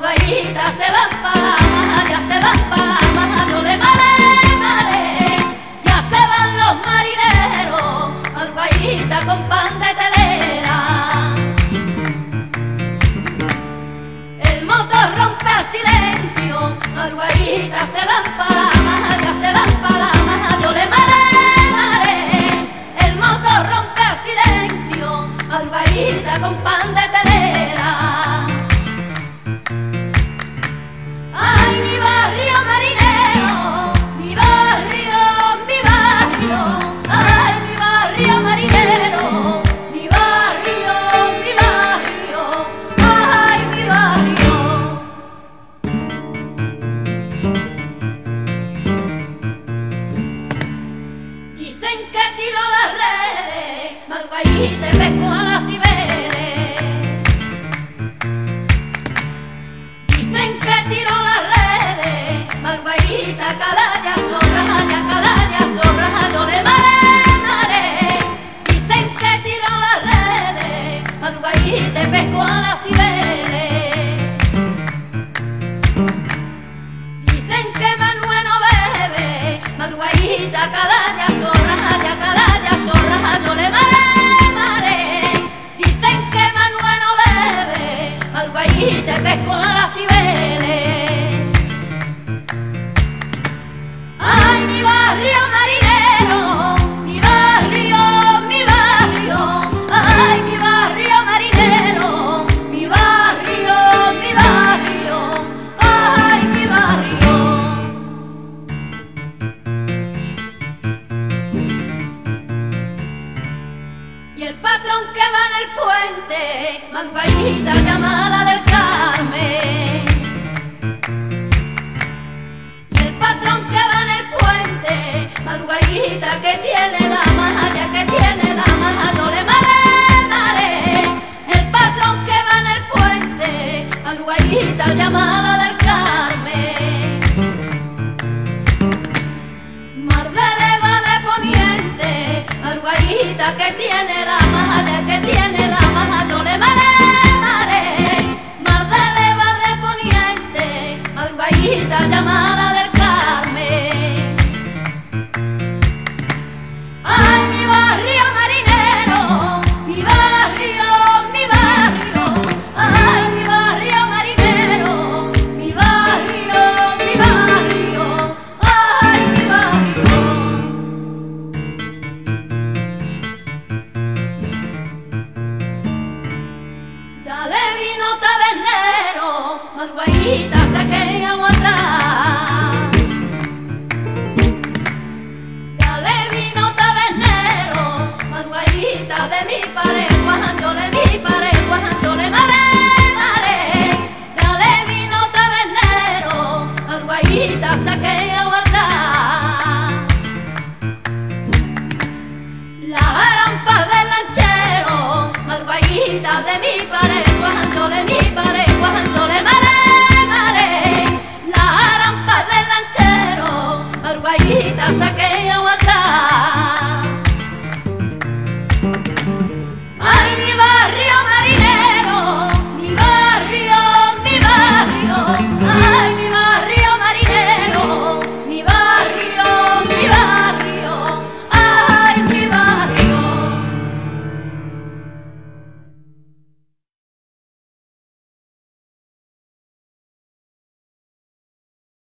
Madrugadita se van para la maja, ya se van para la maja, yo le mare, ya se van los marineros, madrugadita con pan de telera. El motor rompe el silencio, madrugadita se van para la maja, ya se van para la maja, yo le mare, el motor rompe el silencio, madrugadita con pan de telera. Ay, mi barrio marinero, mi barrio, ay, mi barrio marinero, mi barrio, ay, mi barrio. Dicen que tiro las redes, madrugadita y pesco a las cibeles. Dicen que tiro las redes, madrugadita, calaya, zorra, yo le mare. Dicen que tiro las redes, madrugadita y pesco a las cibeles. Dicen que Manuel no bebe, madrugadita, calaya, zorra, yo le mare. Dicen que Manuel no bebe, madrugadita y pesco a las cibeles. Ay, mi barrio marinero, mi barrio, ay, mi barrio marinero, mi barrio, ay, mi barrio. Y el patrón que va en el puente, madrugadita, llamada del Carmen. Y el patrón que va en el puente, madrugadita, que tiene la maja, ya que tiene la maja, yo le mare. El patrón que va en el puente, madrugadita, llamada del Carmen. Mar de leva de poniente, madrugadita, que tiene la maja, ya que tiene la maja, yo le mare. Mar de leva de poniente, madrugadita, llamada del Carmen. Ay, mi barrio marinero, mi barrio, ay, mi barrio marinero, mi barrio, ay, mi barrio. Dale vino tabernero, madrugadita, saqueamos atrás. Dale vino tabernero, madrugadita de mi